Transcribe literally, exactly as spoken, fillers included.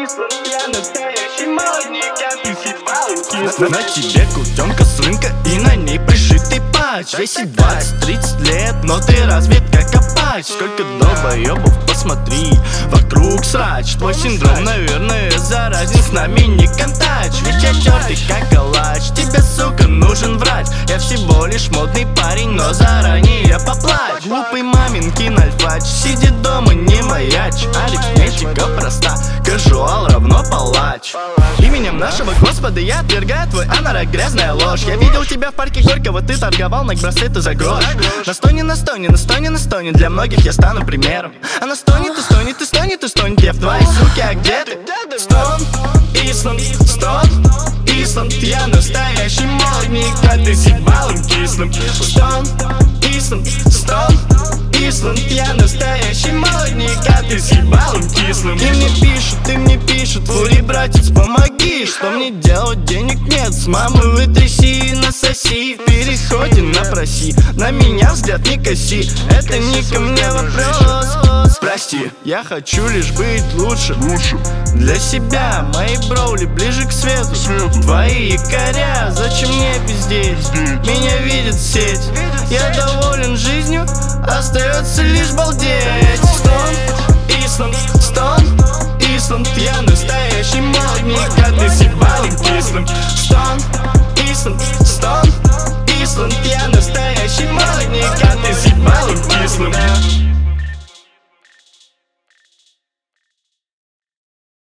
Я настоящий молодняк, а ты съебалом кислым. На, на тебе кутенка с рынка и на ней пришитый патч. Весит двадцать-тридцать лет, но ты развит как Апач. Сколько долбоебов, посмотри, вокруг срач. Твой синдром, наверное, заразен, с нами не контач. Ведь я тёртый как калач, тебе, сука, нужен врач. Я всего лишь модный парень, но заранее поплачь. Глупый маминкин альфач, сидит дома, не маячь. Арифметика проста, кажуал равно палач. Именем нашего Господа я отвергаю твой анорак, грязная ложь. Я видел тебя в парке Горького, ты торговал на браслеты за грош. Настой не настой, не настой, не настой, не для многих я стану примером. А настой не ты стонет, ты стонет, ты стонет, я в твоей суке, а где ты? Стон, Исланд, стон, Исланд, я настоящий молодняк, а ты съебалом кислым. Стон, Исланд, стон, Исланд, я настоящий молодняк, а ты съебалом кислым. Ты мне пишет, ты мне пишет, фури, братец, помоги. Что мне делать, денег нет, с мамы вытряси и насоси. В переходе напроси, на меня взгляд не коси. Это не ко мне вопрос. Прости, я хочу лишь быть лучше, лучше. Для себя, мои броули ближе к свету, свету. Твои якоря, зачем мне пиздеть? Меня видит сеть, я доволен жизнью, остается лишь балдеть. Стон, Исланд, стон, Исланд, я настоящий молодняк, а ты съебалом кислым. Стон, Исланд, стон, Исланд, я настоящий молодняк, а ты съебалом кислым.